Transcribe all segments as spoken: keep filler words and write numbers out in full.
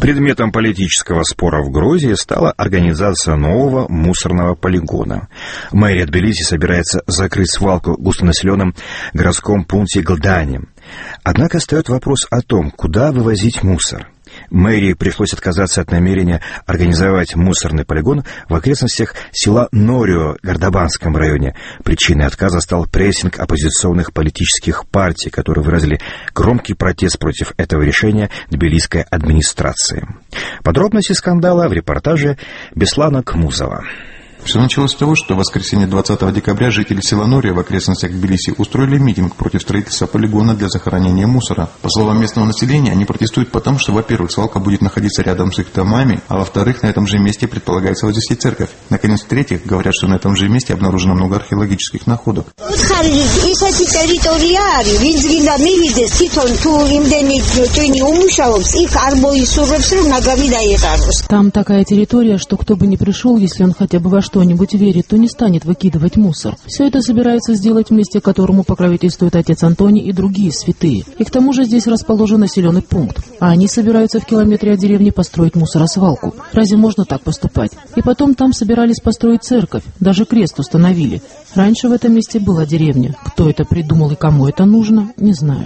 Предметом политического спора в Грузии стала организация нового мусорного полигона. Мэрия Тбилиси собирается закрыть свалку в густонаселенном городском пункте Глдани. Однако встает вопрос о том, куда вывозить мусор. Мэрии пришлось отказаться от намерения организовать мусорный полигон в окрестностях села Норио в Гордобанском районе. Причиной отказа стал прессинг оппозиционных политических партий, которые выразили громкий протест против этого решения тбилисской администрации. Подробности скандала в репортаже Беслана Кмузова. Все началось с того, что в воскресенье двадцатого декабря жители села Нория в окрестностях Тбилиси устроили митинг против строительства полигона для захоронения мусора. По словам местного населения, они протестуют потому, что, во-первых, свалка будет находиться рядом с их домами, а во-вторых, на этом же месте предполагается возвести церковь. Наконец, в-третьих, говорят, что на этом же месте обнаружено много археологических находок. Там такая территория, что кто бы ни пришел, если он хотя бы во что-нибудь верит, то не станет выкидывать мусор. Все это собирается сделать в месте, которому покровительствует отец Антоний и другие святые. И к тому же здесь расположен населенный пункт. А они собираются в километре от деревни построить мусоросвалку. Разве можно так поступать? И потом там собирались построить церковь. Даже крест установили. Раньше в этом месте была деревня. Кто это придумал и кому это нужно, не знаю.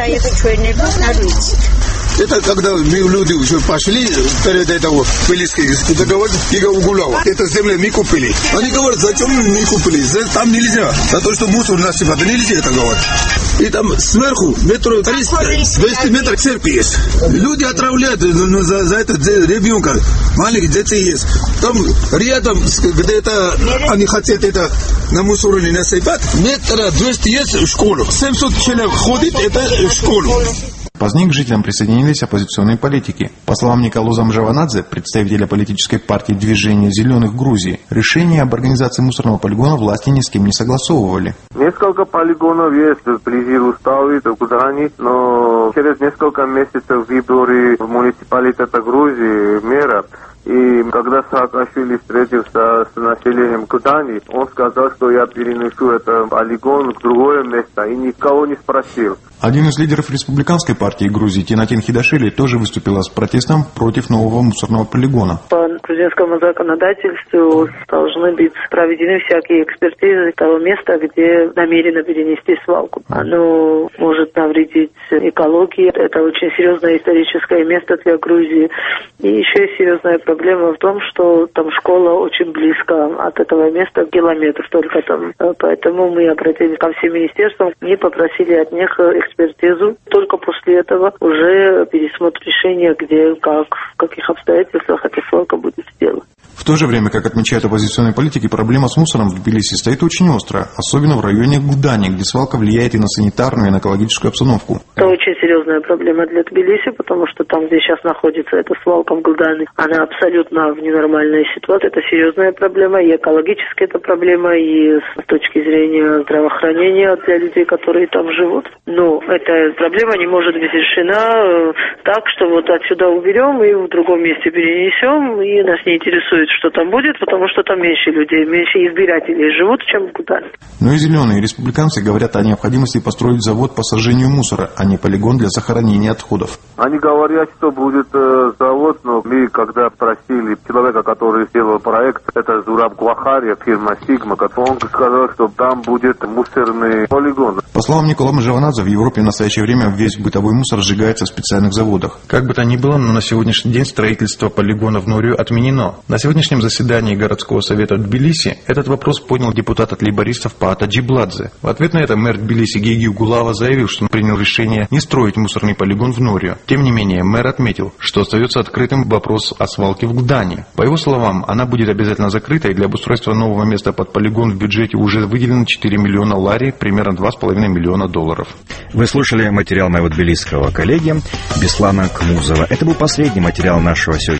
Это когда мы люди уже пошли перед этого Тбилисский договор Ига Угулова. Это земля мы купили. Они говорят, зачем мы купили? Там нельзя. За то, что мусор насыпать, нельзя это говорить. И там сверху метров триста-двести метров церкви есть. Люди отравляют за, за это ребенка. Маленькие дети есть. Там рядом, где-то они хотят это на мусор не насыпать, метра двести есть в школу. семьсот человек ходит, это в школу. Позднее к жителям присоединились оппозиционные политики. По словам Николоза Мжаванадзе, представителя политической партии «Движение зеленых» Грузии, решение об организации мусорного полигона власти ни с кем не согласовывали. Несколько полигонов есть вблизи Рустави, в Гудани, но через несколько месяцев выборы в муниципалитета Грузии, мэра. И когда Саакашвили встретился с населением Гудани, он сказал, что я перенесу этот полигон в другое место, и никого не спросил. Один из лидеров республиканской партии Грузии, Тинатин Хидашвили, тоже выступила с протестом против нового мусорного полигона. По грузинскому законодательству должны быть проведены всякие экспертизы того места, где намерено перенести свалку. Оно может навредить экологии. Это очень серьезное историческое место для Грузии. И еще есть серьезная проблема в том, что там школа очень близко от этого места, километр только там. Поэтому мы обратились ко всем министерствам и попросили от них экспертизу. Только после этого уже пересмотр решения, где, как, в каких обстоятельствах эта свалка будет сделана. В то же время, как отмечают оппозиционные политики, проблема с мусором в Тбилиси стоит очень остро, особенно в районе Гудани, где свалка влияет и на санитарную, и на экологическую обстановку. Это очень серьезная проблема для Тбилиси, потому что там, где сейчас находится эта свалка в Гудани, она абсолютно в ненормальной ситуации. Это серьезная проблема, и экологически это проблема, и с точки зрения здравоохранения для людей, которые там живут. Но эта проблема не может быть решена так, что вот отсюда уберем и в другом месте перенесем, и нас не интересует, что там будет, потому что там меньше людей, меньше избирателей живут, чем в Гудани. Но и зеленые, и республиканцы говорят о необходимости построить завод по сожжению мусора, а не полигон для захоронения отходов. Они говорят, что будет э, завод, но мы, когда просили человека, который сделал проект, это Зураб Гуахария, фирма Сигма, он сказал, что там будет мусорный полигон. По словам Никола Мжаванадзе, в Европе в настоящее время весь бытовой мусор сжигается в специальных заводах. Как бы то ни было, но на сегодняшний день строительство полигона в Норию отменено. На сегодняшнем заседании городского совета Тбилиси этот вопрос поднял депутат от лейбористов Паата Джибладзе. В ответ на это мэр Тбилиси Гейги Угулава заявил, что он принял решение не строить мусорный полигон в Норию. Тем не менее, мэр отметил, что остается открытым вопрос о свалке в Глдани. По его словам, она будет обязательно закрыта, и для обустройства нового места под полигон в бюджете уже выделено четыре миллиона лари, примерно два с половиной миллиона долларов. Вы слушали материал моего тбилисского коллеги Беслана Кмузова. Это был последний материал нашего сегодня.